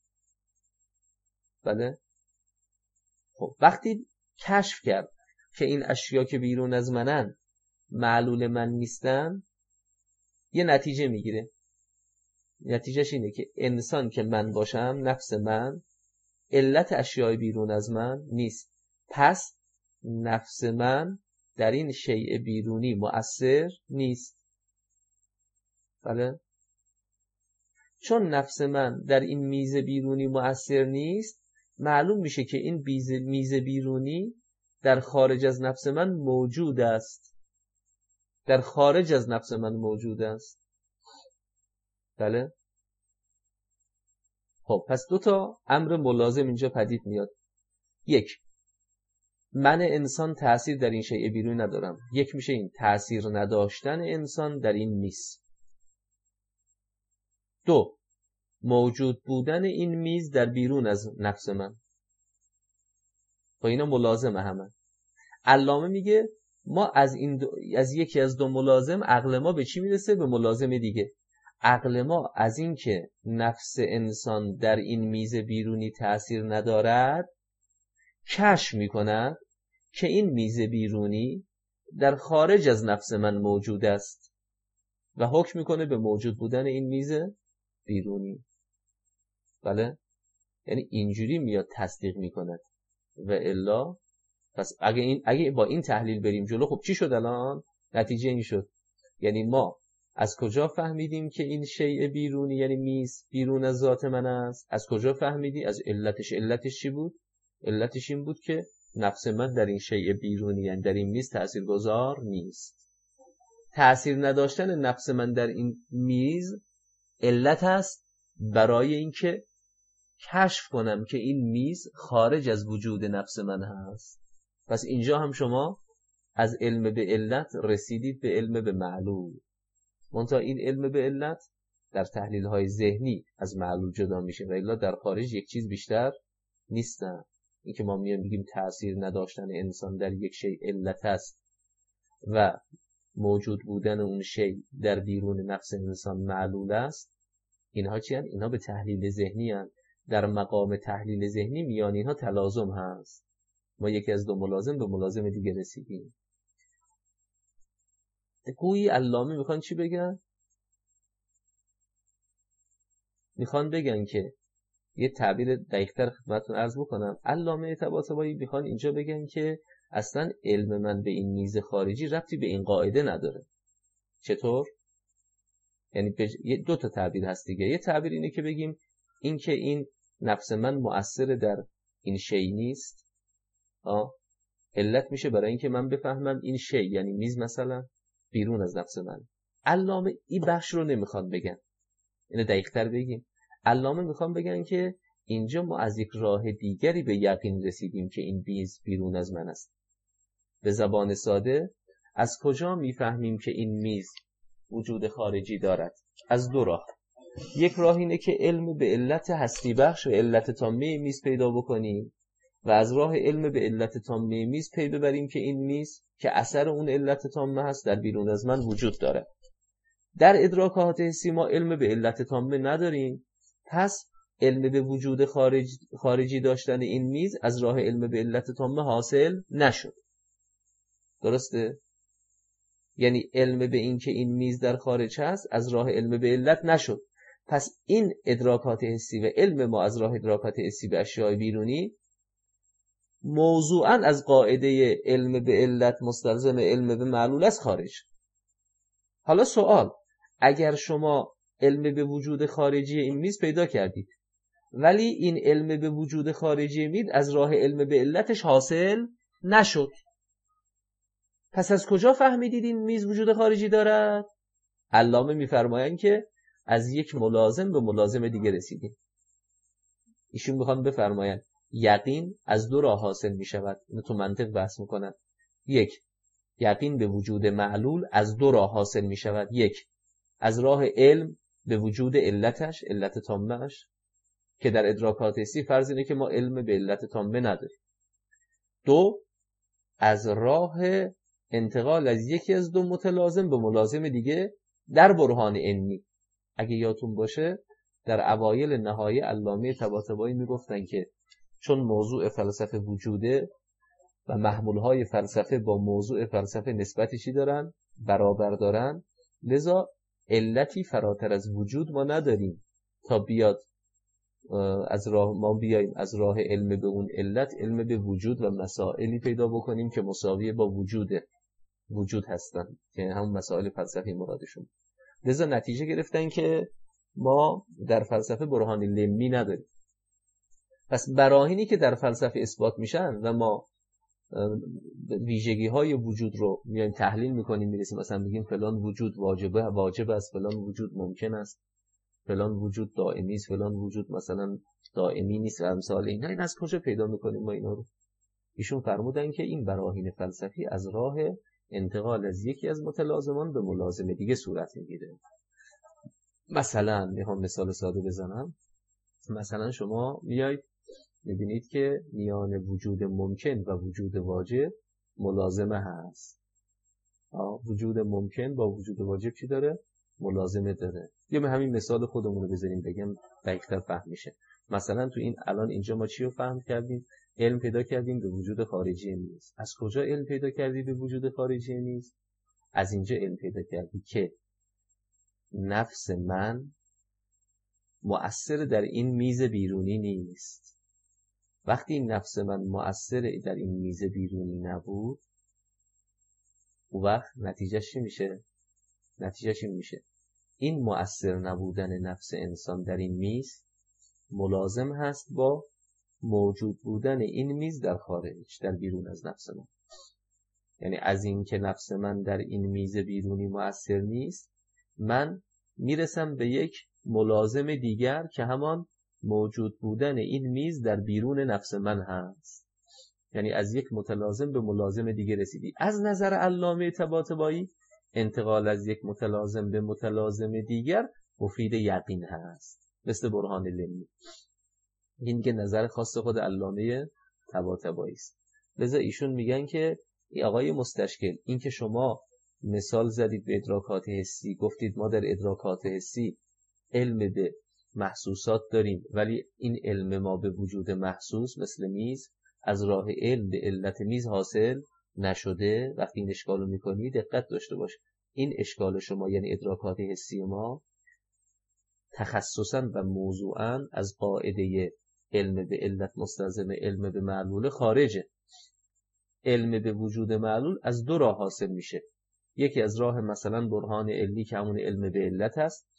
بله خب وقتی کشف کرد که این اشیا که بیرون از منن معلول من نیستن، یه نتیجه میگیره. نتیجهش اینه که انسان که من باشم، نفس من، علت اشیای بیرون از من نیست. پس نفس من در این شیء بیرونی مؤثر نیست. بله چون نفس من در این میز بیرونی مؤثر نیست، معلوم میشه که این میز بیرونی در خارج از نفس من موجود است. در خارج از نفس من موجود است. بله خب پس دو تا امر ملازم اینجا پدید میاد. یک، من انسان تأثیر در این شیء بیرونی ندارم. یک میشه این تأثیر نداشتن انسان در این میز. دو، موجود بودن این میز در بیرون از نفس من. با اینا ملازمه همه. علامه میگه ما از این دو، از یکی از دو ملازم عقل ما به چی میرسه؟ به ملازم دیگه. عقل ما از این که نفس انسان در این میز بیرونی تأثیر ندارد کشف میکند که این میز بیرونی در خارج از نفس من موجود است و حکم میکنه به موجود بودن این میز بیرونی. بله یعنی اینجوری میاد تصدیق میکند. و الا پس اگه این اگه با این تحلیل بریم جلو، خب چی شد الان؟ نتیجه این شد، یعنی ما از کجا فهمیدیم که این شیء بیرونی یعنی میز بیرون از ذات من است؟ از کجا فهمیدی؟ از علتش. علتش چی بود؟ علتش این بود که نفس من در این شیء بیرونی یعنی در این میز تاثیرگذار نیست. تأثیر نداشتن نفس من در این میز علت است برای اینکه کشف کنم که این میز خارج از وجود نفس من هست. پس اینجا هم شما از علم به علت رسیدید به علم به معلول. منتها این علم به علت در تحلیل های ذهنی از معلول جدا میشه و الا در خارج یک چیز بیشتر نیستن. این که ما میایم بگیم تأثیر نداشتن انسان در یک شی علت است و موجود بودن اون شی در بیرون نفس انسان معلول است، اینها چی هست؟ اینها به تحلیل ذهنی هست. در مقام تحلیل ذهنی میان اینها تلازم هست. ما یکی از دو ملازم به ملازم دیگه رسیدیم. گویی علامه میخوان چی بگن؟ میخوان بگن که یه تعبیر دقیق‌تر خدمتتون عرض بکنم. علامه طباطبایی میخوان اینجا بگن که اصلا علم من به این میز خارجی ربطی به این قاعده نداره. چطور؟ یعنی بج... دو تا تعبیر هست دیگه. یه تعبیر اینه که بگیم این که این نفس من مؤثر در این شی نیست، آه علت میشه برای اینکه من بفهمم این شی یعنی میز مثلا بیرون از نفس من. علامه این بخش رو نمیخوان بگن. اینو دقیق‌تر بگیم. علامه میخوان بگن که اینجا ما از یک راه دیگری به یقین رسیدیم که این میز بیرون از من است. به زبان ساده از کجا میفهمیم که این میز وجود خارجی دارد؟ از دو راه. یک راه اینه که علم به علت هستی بخش و علت تامه میز پیدا بکنیم و از راه علم به علت تامه میز پی ببریم که این میز که اثر اون علت تامه هست در بیرون از من وجود داره. در ادراکات حسی ما علم به علت تامه نداریم، پس علم به وجود خارج خارجی داشتن این میز از راه علم به علت تامه حاصل نشد. درسته؟ یعنی علم به این که این میز در خارج هست از راه علم به علت نشد. پس این ادراکات حسی و علم ما از راه ادراکات حسی به اشیاء بیرونی موضوعاً از قاعده علم به علت مستلزم علم به معلول است خارج. حالا سوال، اگر شما علم به وجود خارجی این میز پیدا کردید ولی این علم به وجود خارجی میز از راه علم به علتش حاصل نشد، پس از کجا فهمیدید این میز وجود خارجی دارد؟ علامه میفرمایند که از یک ملازم به ملازم دیگه رسیدیم. ایشون میخوان بفرمایند یقین از دو راه حاصل میشود. اینو تو منطق بحث میکنن. یک، یقین به وجود معلول از دو راه حاصل میشود. یک، از راه علم به وجود علتش، علت تامه‌اش، که در ادراکات حسی فرض اینه که ما علم به علت تامه نداریم. دو، از راه انتقال از یکی از دو متلازم به ملازم دیگه در برهان علمی. اگه یادتون باشه در اوایل نهایی علامه طباطبایی میگفتن که چون موضوع فلسفه وجوده و محمولهای فلسفه با موضوع فلسفه نسبتی چی دارن؟ برابر دارن، لذا علتی فراتر از وجود ما نداریم تا بیاد از راه ما بیاییم از راه علم به اون علت علم به وجود و مسائلی پیدا بکنیم که مساوی با وجود وجود هستن که یعنی همون مسائل فلسفی مرادشون. لذا نتیجه گرفتن که ما در فلسفه برهان لمی نداریم. پس براهینی که در فلسفه اثبات میشن و ما ویژگی های وجود رو میایم تحلیل میکنیم، میرسیم مثلا میگیم فلان وجود واجبه واجب است، فلان وجود ممکن است، فلان وجود دائمی است، فلان وجود مثلا دائمی نیست و امثال اینا. این از کجا پیدا میکنیم ما اینا رو؟ ایشون فرمودن که این براهین فلسفی از راه انتقال از یکی از متلازمان به ملازم دیگه صورت میگیره. مثلا میخوام مثال ساده بزنم. مثلا شما میایید میبینید که میان وجود ممکن و وجود واجب ملازمه هست. وجود ممکن با وجود واجب چی داره؟ ملازمه داره. یا به همین مثال خودمون رو بذاریم بگم دقیق‌تر فهم میشه. مثلا تو این الان اینجا ما چی رو فهم کردیم؟ علم پیدا کردیم به وجود خارجی نیست. از کجا علم پیدا کردی به وجود خارجی نیست؟ از اینجا علم پیدا کردی که نفس من مؤثر در این میز بیرونی نیست. وقتی این نفس من مؤثر در این میز بیرونی نبود، اون وقت نتیجهش چی میشه؟ نتیجهش این میشه این مؤثر نبودن نفس انسان در این میز ملازم هست با موجود بودن این میز در خارج، در بیرون از نفس من. یعنی از این که نفس من در این میز بیرونی مؤثر نیست، من میرسم به یک ملازم دیگر که همان موجود بودن این میز در بیرون نفس من هست. یعنی از یک متلازم به ملازم دیگه رسیدی. از نظر علامه طباطبایی انتقال از یک متلازم به متلازم دیگر مفید یقین هست، مثل برهان لمی. این که نظر خاص خود علامه طباطبایی است. لذا ایشون میگن که ای آقای مستشکل، این که شما مثال زدید به ادراکات حسی، گفتید ما در ادراکات حسی علم به محسوسات داریم، ولی این علم ما به وجود محسوس مثل میز از راه علم به علت میز حاصل نشده. وقتی این اشکال رو میکنی دقت داشته باش، این اشکال شما یعنی ادراکات حسی ما تخصصا و موضوعا از قاعده علم به علت مستلزم علم به معلول خارجه. علم به وجود معلول از دو راه حاصل میشه. یکی از راه مثلا برهان علی که همون علم به علت است،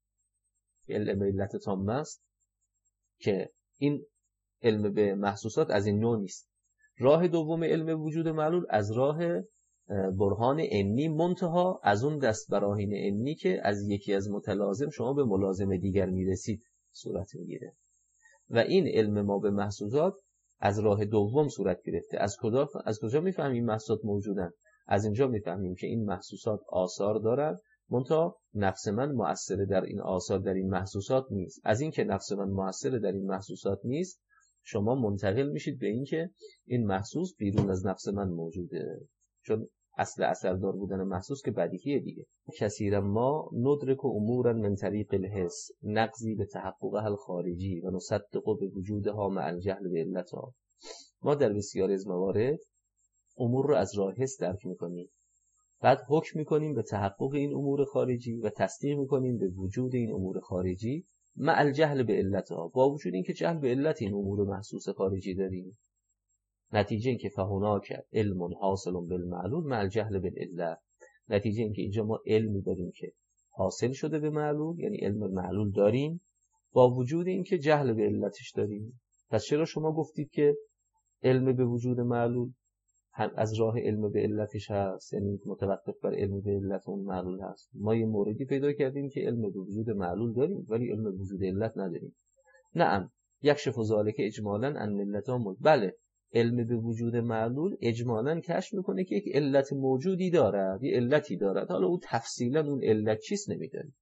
علم به علت تام است، که این علم به محسوسات از این نوع نیست. راه دوم علم وجود معلول از راه برهان عنی، منتها از اون دست براهین عنی که از یکی از متلازم شما به ملازم دیگر میرسید صورت میگیره. و این علم ما به محسوسات از راه دوم صورت گرفته. از کجا از کجا میفهمیم محسوسات موجودن؟ از اینجا میفهمیم که این محسوسات آثار دارن، منتها نفس من مؤثر در این آثار، در این محسوسات نیست. از این که نفس من مؤثر در این محسوسات نیست، شما منتقل میشید به این که این محسوس بیرون از نفس من موجوده، چون اصل اثردار بودن محسوس که بدیهیه دیگه. کثیرا ما ندرک امورا من طریق الحس نقضی به تحققها الخارجی و نصدق به وجودها مع الجهل به علتها. ما در بسیاری از موارد امور رو از راه حس درک میکنیم، بعد حکم میکنیم به تحقق این امور خارجی و تصدیق میکنیم به وجود این امور خارجی مع الجهل به علتها، با وجود اینکه جهل به علت این امور محسوس خارجی داریم. نتیجه این که فهناک علم حاصل بالمعلول مع الجهل بالعلت. نتیجه این که اینجا ما علمی داریم که حاصل شده به معلول، یعنی علم معلول داریم، با وجود اینکه جهل به علتش داریم. پس چرا شما گفتید که علم به وجود معلول هم از راه علم به علتش هست، یعنی متوقف بر علم به علت اون معلول هست؟ ما یه موردی پیدا کردیم که علم به وجود معلول داریم ولی علم به وجود علت نداریم. نعم یکشف ذلک اجمالا ان علتها موجود. بله، علم به وجود معلول اجمالا کشف میکنه که یک علت موجودی دارد، یه علتی دارد، حالا او تفصیلا اون علت چیست نمیدونیم.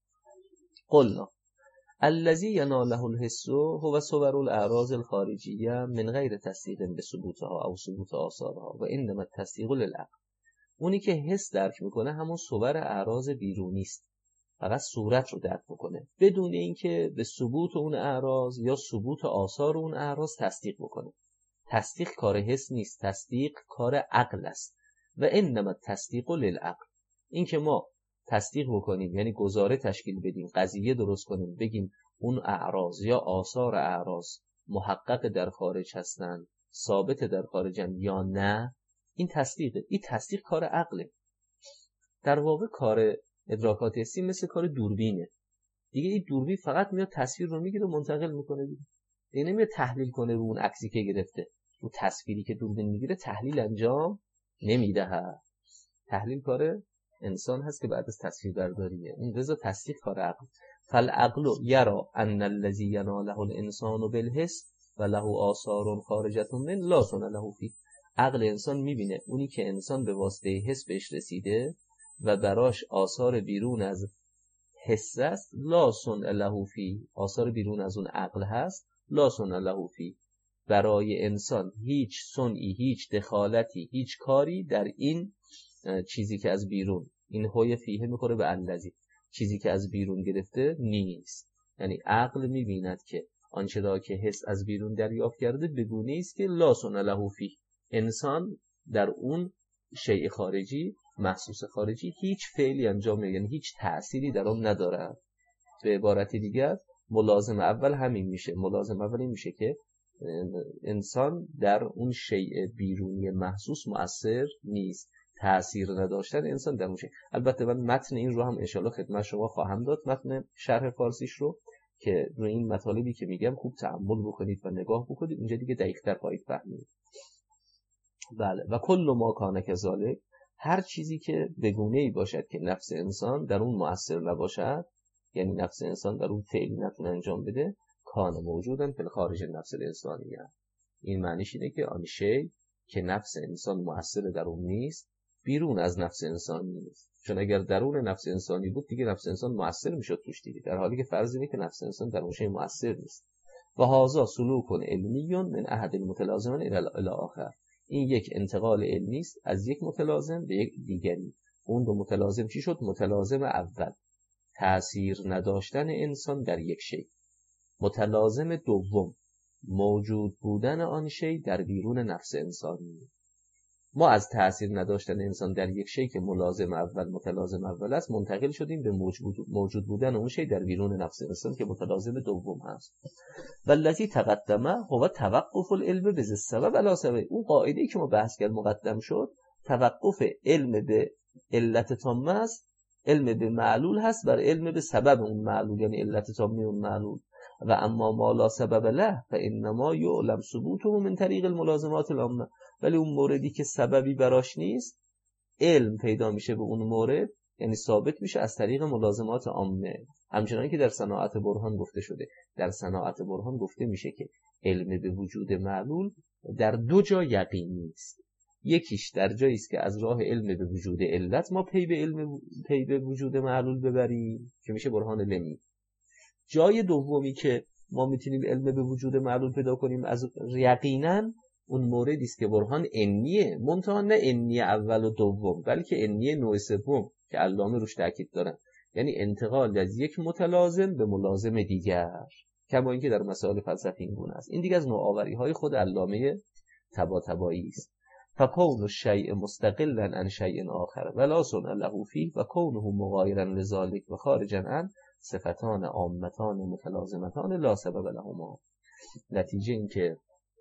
قلنا الذی یناله الحس هو صور الاعراض الخارجیه من غیر تصدیق به ثبوتها او ثبوت آثارها و انما التصدیق للعقل. اونی که حس درک میکنه همون صور اعراض بیرونی است، فقط صورت رو درک میکنه بدون اینکه به ثبوت اون اعراض یا ثبوت آثار اون اعراض تصدیق بکنه. تصدیق کار حس نیست، تصدیق کار عقل است. و انما تصدیق للعقل، این که ما تصدیق بکنیم یعنی گزاره تشکیل بدیم، قضیه درست کنیم، بگیم اون اعراض یا آثار اعراض محقق در خارج هستن، ثابت در خارجن یا نه، این تصدیقه. این تصدیق کار عقله. در واقع کار ادراکات حسی مثل کار دوربینه دیگه. این دوربین فقط میاد تصویر رو میگیره و منتقل میکنه دیگه، دیگه نمیاد تحلیل کنه رو اون عکسی که گرفته. رو تصویری که دوربین میگیره تحلیل انجام نمیده. تحلیل کار انسان هست که بعد از تصویر برداریه. این رضا تصدیق کار عقل. فالعقل یرا ان الذی یناله الانسان بالحس و له آثار خارجه من لا صنع له فیه. عقل انسان میبینه اونی که انسان به واسطه حس بهش رسیده و براش آثار بیرون از حس است، لا صنع له فیه، آثار بیرون از اون عقل هست، لا صنع له فیه، برای انسان هیچ صنعی، هیچ دخالتی، هیچ کاری در این چیزی که از بیرون، این هوی فیه میخوره به الذی، چیزی که از بیرون گرفته نیست. یعنی عقل میبیند که آنچه را که حس از بیرون دریافت کرده بگونه است که لا صنع له فیه، انسان در اون شیء خارجی، محسوس خارجی هیچ فعلی انجام نمیده، یعنی هیچ تأثیری در اون نداره. به عبارت دیگر ملازم اول همین میشه. ملازم اول این میشه که انسان در اون شیء بیرونی محسوس مؤثر نیست، تأثیر نداشتن انسان در اون شیء. البته من متن این رو هم ان شاءالله خدمت شما خواهم داد، متن شرح فارسیش رو، که روی این مطالبی که میگم خوب تأمل بکنید و نگاه بکنید، اونجا دیگه دقیق‌تر خواهید فهمید. بله. و کل ما کان کذالک، هر چیزی که بگونه‌ای باشد که نفس انسان در اون مؤثر نباشد، یعنی نفس انسان در اون فعلی نتونه انجام بده، کان موجودن فی خارج نفس الانسانیه. این معنیش اینه که آن شی که نفس انسان مؤثر در اون نیست، بیرون از نفس انسانی نیست. چون اگر درون نفس انسانی بود دیگه نفس انسان مؤثر میشد توش دیگه، در حالی که فرض اینه که نفس انسان در اون شی مؤثر نیست. و هذا سلوک علمی من احد المتلازمین الی آخر، این یک انتقال علمی است از یک متلازم به یک دیگری. اون دو متلازم چی شد؟ متلازم اول تأثیر نداشتن انسان در یک شی، متلازم دوم موجود بودن آن شی در بیرون نفس انسانی. ما از تأثیر نداشتن انسان در یک شی که ملازم اول متلازم اول است منتقل شدیم به موجود موجود بودن اون شی در بیرون نفس انسان که متلازم دوم هست. والذی تقدمه هو توقف العلم به السبب علی سبب. اون قاعده‌ای که ما بحث کرد مقدم شد، توقف علم به علت تامه است، علم به معلول هست بر علم به سبب اون معلول، یعنی علت تامه اون معلول. و اما ما لا سبب له فانما یعلم ثبوته من طریق الملازمات العامه. ولی اون موردی که سببی براش نیست، علم پیدا میشه به اون مورد، یعنی ثابت میشه از طریق ملازمات عامه. همچنان که در صناعت برهان گفته شده، در صناعت برهان گفته میشه که علم به وجود معلول در دو جا یقینی است. یکیش در جایی است که از راه علم به وجود علت ما پی به علم پی به وجود معلول ببریم که میشه برهان لمی. جای دومی که ما میتونیم علم به وجود معلول پیدا کنیم از یقینا، اون موردی است که برهان انیه، منتها نه انیه اول و دوم، بلکه انیه نوع سوم که علامه روش تاکید دارن، یعنی انتقال از یک متلازم به ملازم دیگر، کما اینکه در مسائل فلسفی این گونه است. این دیگه از نوآوری های خود علامه طباطبایی است. فکون الشیء مستقلا عن شیء آخر ولا صنع له فیه و کونه مغایرا لذلک و خارجا عن صفتان عامتان متلازمتان لا سبب لهما. نتیجه این که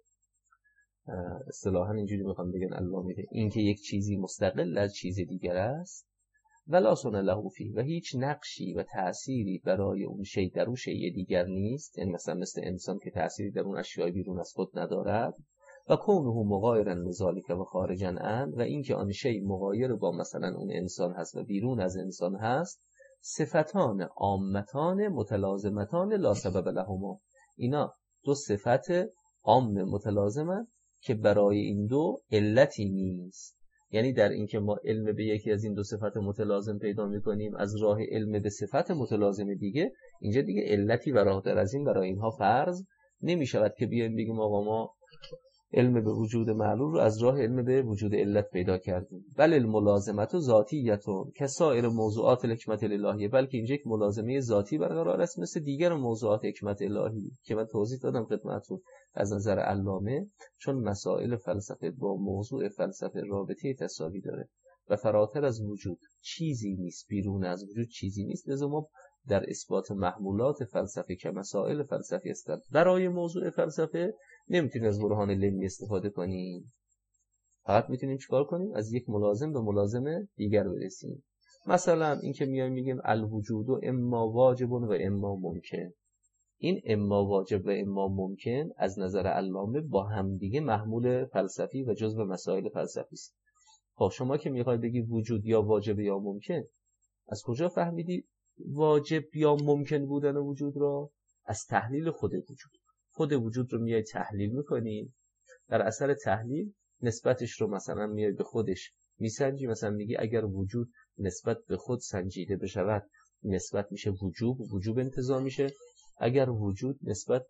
اصطلاحاً اینجوری میخوام بگن علامه، این که یک چیزی مستقل از چیز دیگر است، ولا صنع له فیه، و هیچ نقشی و تأثیری برای اون شی در اون شی دیگر نیست، یعنی مثلا مثل انسان که تأثیری در اون اشیاء بیرون از خود ندارد. و کونه مغایرا لذالک و خارجا عن، و اینکه آن شی مغایر با مثلا اون انسان هست و بیرون از انسان هست، صفتان عامتان متلازمتان لا سبب لهما. اینا دو صفت عام متلازمن که برای این دو علتی نیست. یعنی در اینکه ما علم به یکی از این دو صفت متلازم پیدا می‌کنیم از راه علم به صفت متلازم دیگه، اینجا دیگه علتی براتر از این برای اینها فرض نمی‌شود که بیایم بگیم آقا ما علم به وجود معلول رو از راه علم به وجود علت پیدا کردیم. بل الملازمت ذاتیتون کسائر موضوعات الحکمت الالهیه، بلکه اینجا یک ملازمه ذاتی برقرار است مثل دیگر موضوعات حکمت الهی که من توضیح دادم خدمتتون از نظر علامه، چون مسائل فلسفه با موضوع فلسفه رابطه تساوی داره و فراتر از وجود چیزی نیست، بیرون از وجود چیزی نیست. لذا ما در اثبات محمولات فلسفه که مسائل فلسفی هستند برای موضوع فلسفه نمیتونیم از برهان لمی استفاده کنیم، فقط میتونیم چیکار کنیم؟ از یک ملازم به ملازم دیگر برسیم. مثلا این که میایم میگیم الوجود و اما واجب و اما ممکن، این اما واجب و اما ممکن از نظر علامه با همدیگه محمول فلسفی و جزء مسائل فلسفی است. خب شما که میخوای بگی وجود یا واجب یا ممکن، از کجا فهمیدی واجب یا ممکن بودن وجود را؟ از تحلیل خود وجود. خود وجود رو میای تحلیل میکنی، در اثر تحلیل نسبتش رو مثلا میای به خودش میسنجی، مثلا میگی اگر وجود نسبت به خود سنجیده بشود نسبت میشه وجوب، وجوب انتزاع میشه. اگر وجود نسبت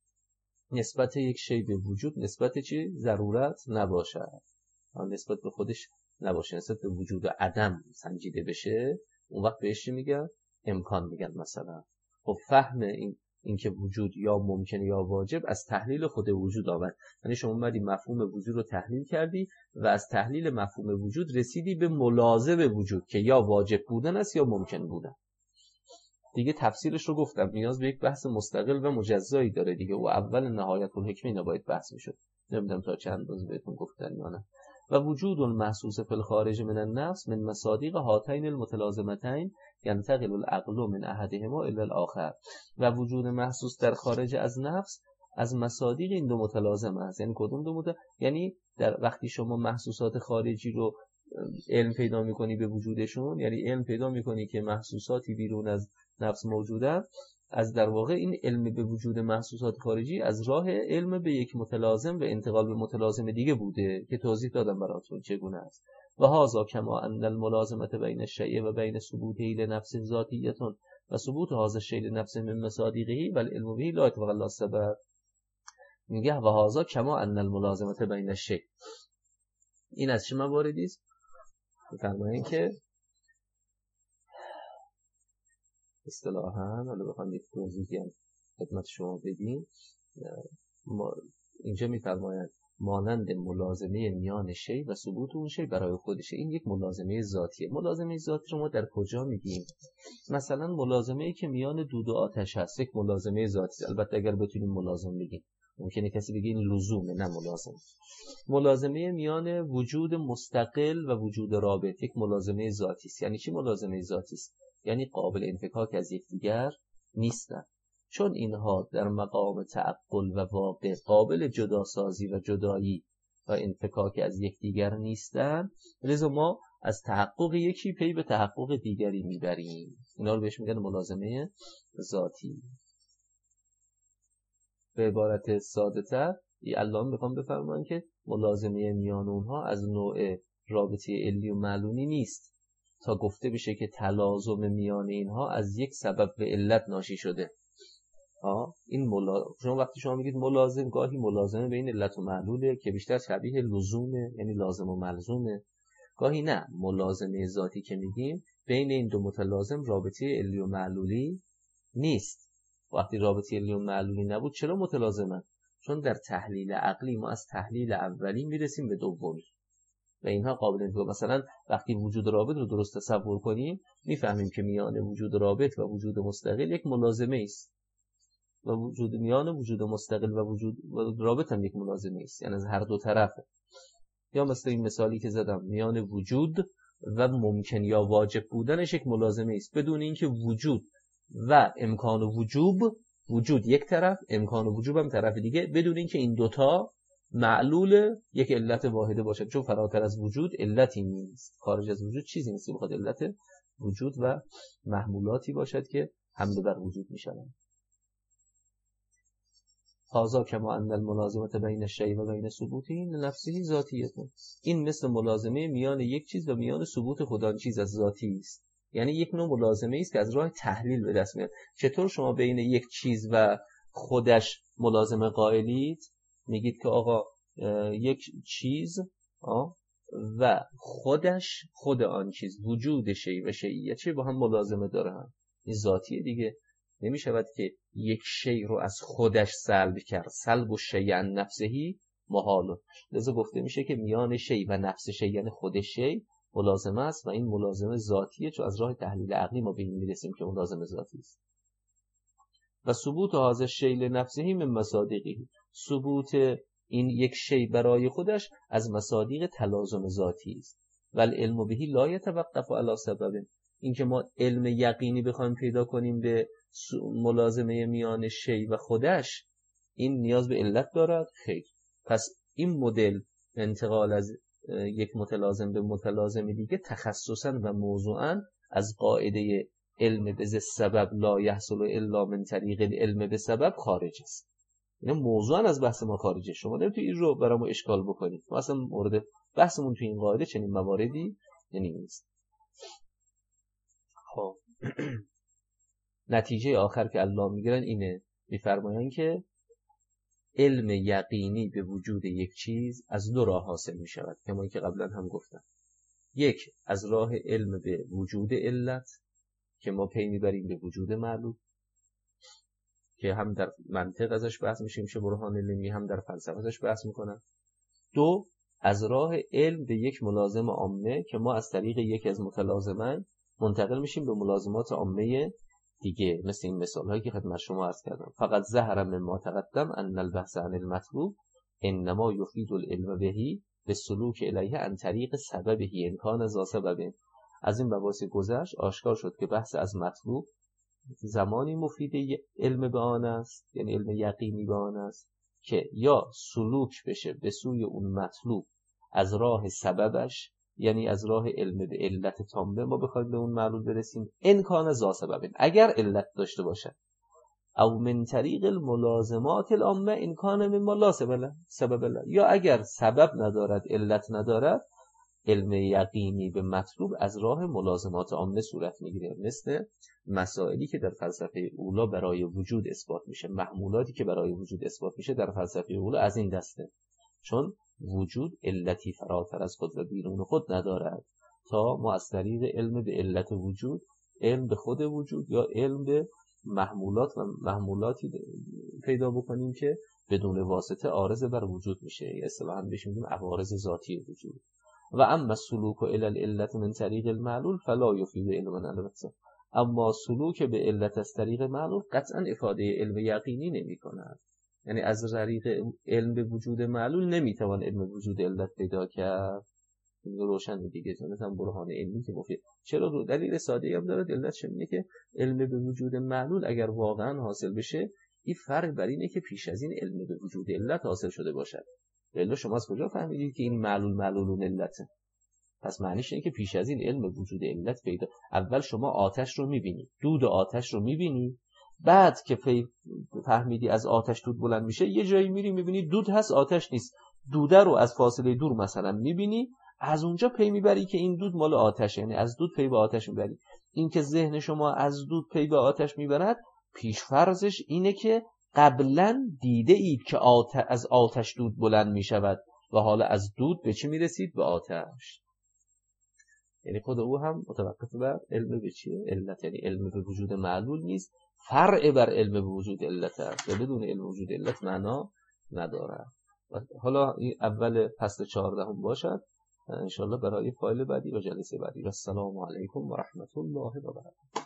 نسبت یک شی به وجود نسبت چی؟ ضرورت نباشه، نسبت به خودش نباشه، نسبت به وجود و عدم سنجیده بشه، اون وقت بهش چی میگن؟ امکان میگن مثلا. خب فهم این اینکه وجود یا ممکن یا واجب از تحلیل خود وجود آمد، یعنی شما اومدی مفهوم وجود رو تحلیل کردی و از تحلیل مفهوم وجود رسیدی به ملازم وجود که یا واجب بودن است یا ممکن بودن. دیگه تفصیلش رو گفتم، نیاز به یک بحث مستقل و مجزایی داره دیگه، و اول نهایت الحکمه اینا باید بحث میشد. نمیدونم تا چند روز بهتون گفتن یا نه. و وجود المحسوس فی الخارج من النفس من مصادیق هاتین المتلازمتین ینتقل العقل من احدهما الی الاخر. و وجود محسوس در خارج از نفس از مصادیق این دو متلازم است. یعنی کدوم دو متلازم؟ یعنی در وقتی شما محسوسات خارجی رو علم پیدا میکنی به وجودشون، یعنی علم پیدا میکنی که محسوساتی بیرون از نفس موجودن، از در واقع این علم به وجود محسوسات خارجی از راه علم به یک متلازم و انتقال به متلازم دیگه بوده که توضیح دادم براتون چگونه است. و هذا کما ان الملازمه بین الشیء و بین ثبوته لنفس ذاتیه و ثبوت هذا الشیء لنفس من مصادیقه و العلم به لا يتوقع الا السبب. میگه و هذا کما ان الملازمه بین الشیء، این از چه مواردی است؟ می‌فرمایند که اصطلاحاً، حالا بخوام یک توضیحی هم خدمت شما بدیم، ما اینجا می‌فرمایند مانند ملازمه میان شی و ثبوت اون شی برای خودشه. این یک ملازمه ذاتیه. ملازمه ذاتی رو ما در کجا میگیم؟ مثلا ملازمه‌ای که میان دود و آتش هست، یک ملازمه ذاتی. البته اگر بتونیم ملازم بگیم، ممکنه کسی بگه این لزومه، نه ملازم. ملازمه میان وجود مستقل و وجود رابط یک ملازمه ذاتی است. یعنی چی ملازمه ذاتی است؟ یعنی قابل انفکاک از یکدیگر نیستند. چون اینها در مقام تعقل و واقع قابل جداسازی و جدایی و انفکاک از یکدیگر نیستند، لذا ما از تحقق یکی پی به تحقق دیگری میبریم. اینا رو بهش میگن ملازمه ذاتی. به عبارت ساده تر الان میخوام بفرمایم که ملازمه میان اونها از نوع رابطه علی و معلومی نیست تا گفته بشه که تلازم میان اینها از یک سبب و علت ناشی شده. آه این ملا... شما وقتی شما میگید ملازم، گاهی ملازمه بین علت و معلوله که بیشتر شبیه لزومه، یعنی لازم و ملزومه. گاهی نه، ملازمه ذاتی که میگیم بین این دو متلازم رابطه علی و معلولی نیست. وقتی رابطه علی و معلولی نبود چرا متلازمن؟ چون در تحلیل عقلی ما از تحلیل اولی میرسیم به دومی و اینها قابل انتقال. مثلا وقتی وجود رابط رو درست تصور کنیم میفهمیم که میان وجود رابط و وجود مستقل یک ملازمه است و وجود میان وجود مستقل و وجود و رابط هم یک ملازمه است، یعنی از هر دو طرفه. یا مثل این مثالی که زدم، میان وجود و ممکن یا واجب بودنش یک ملازمه است، بدون اینکه وجود و امکان وجوب، وجود یک طرف، امکان وجوب هم طرف دیگه، بدون اینکه این دوتا معلول یک علت واحده باشد. چون فراتر از وجود علتی نیست، خارج از وجود چیزی نیست، بخواد علت وجود و محمولاتی باشد که حمله بر وجود میشوند. هذا کما ان الملازمه بین الشیء و بین ثبوته لنفسه ذاتیه. این مثل ملازمه میان یک چیز و میان ثبوت خود آن چیز از ذاتی است. یعنی یک نوع ملازمه است که از راه تحلیل به دست میاد. چطور شما بین یک چیز و خودش ملازمه قائلید؟ میگید که آقا یک چیز و خودش، خود آن چیز، وجود شی و شیعیت چه با هم ملازمه دارن. این ذاتیه دیگه. نمیشود که یک شی رو از خودش سلب کرد. سلب و شیء عن نفسهی محال. لذا گفته میشه که میان شی و نفس شی، یعنی خود شی، ملازمه است و این ملازمه ذاتیه، چون از راه تحلیل عقلی ما به این میرسیم که ملازمه ذاتی است. و ثبوت هذا الشیء لنفسه من مصادیقه، ثبوت این یک شی برای خودش از مصادیق تلازم ذاتی است. و العلم به لا یتوقف علی سبب، این که ما علم یقینی بخوایم پیدا کنیم به ملازمه میان شی و خودش، این نیاز به علت دارد؟ خیر. پس این مدل انتقال از یک متلازم به متلازم دیگه تخصصا و موضوعا از قاعده علم به سبب لا یحصل الا من طریق العلم به سبب خارج است. این موضوعا از بحث ما خارجه. شما نمیتونید این رو برامو اشکال بکنید. ما اصلا مورد بحثمون تو این قاعده چنین مواردی نیست. خب نتیجه آخر که الله میگیرن اینه، میفرماین که علم یقینی به وجود یک چیز از دو راه حاصل می شود، کما که قبلا هم گفتم. یک، از راه علم به وجود علت که ما پی میبریم به وجود معلوم، که هم در منطق ازش بحث میشه، میشه برهان علمی، هم در فلسفه ازش بحث میکنن. دو، از راه علم به یک ملازم عامه که ما از طریق یک از متلازمان منتقل میشیم به ملازمات عامه دیگه، مثل این مثال هایی که خدمت شما عرض کردم. فقط ظهر من ما تقدم ان البحث عن المطلوب انما یفید العلم بهی به سلوک الیه عن طریق سببه امکان ذا سببه. از این مباحث گذشت آشکار شد که بحث از مطلوب زمانی مفید علم به آن است، یعنی علم یقینی به آن است که یا سلوک بشه به سوی اون مطلوب از راه سببش، یعنی از راه علم به علت تامه ما بخوایم به اون معلول برسیم، ان کان ذا سبب، اگر علت داشته باشه، او من طریق الملازمات العامه ان کان مما لا سبب له، یا اگر سبب ندارد علت ندارد، علم یقینی به مطلوب از راه ملازمات عامه صورت میگیره، مثل مسائلی که در فلسفه اولا برای وجود اثبات میشه، محمولاتی که برای وجود اثبات میشه در فلسفه اولا از این دسته، چون وجود علتی فراتر از خود و بیرون خود ندارد تا ما از طریق علم به علت وجود، علم به خود وجود یا علم به محمولات و محمولاتی پیدا بکنیم که بدون واسطه عارض بر وجود میشه، اصطلاحاً بهش میگیم عوارض ذاتی وجود. و اما سلوک الی العلت من طریق المعلول فلا یفید علما البته، اما سلوک به علت از طریق معلول قطعا افاده علم یقینی نمی کند، یعنی از طریق علم به وجود معلول نمیتوان علم وجود علت پیدا کرد. روشن دیگه، مثلا برهان علمی که مفید، چرا رو دلیل ساده هم داره، علتش اینه که علم به وجود معلول اگر واقعا حاصل بشه، این فرق بر اینه که پیش از این علم به وجود علت حاصل شده باشد. الا شما از کجا فهمیدید که این معلول معلولون علته؟ پس معنیش اینه که پیش از این علم وجود علت پیدا، اول شما آتش رو میبینی، دود آتش رو میبینی، بعد که فهمیدی از آتش دود بلند میشه، یه جایی میری میبینی دود هست آتش نیست، دوده رو از فاصله دور مثلا میبینی، از اونجا پی میبری که این دود مال آتش، یعنی از دود پی به آتش میبری. این که ذهن شما از دود پی به آتش میبرد، پیش فرضش اینه که قبلا دیده اید که آتش از آتش دود بلند میشود و حالا از دود به چی میرسید؟ به آتش. یعنی خود او هم متوقف بر علم به چیه؟ علت، یعنی علم به وجود معلول نیست، فرع بر علم به وجود علت است و بدون علم وجود علت معنا نداره. حالا این اول فصل چهاردهم باشد انشالله برای فایل بعدی و جلسه بعدی. و السلام علیکم و رحمت الله و برکاته.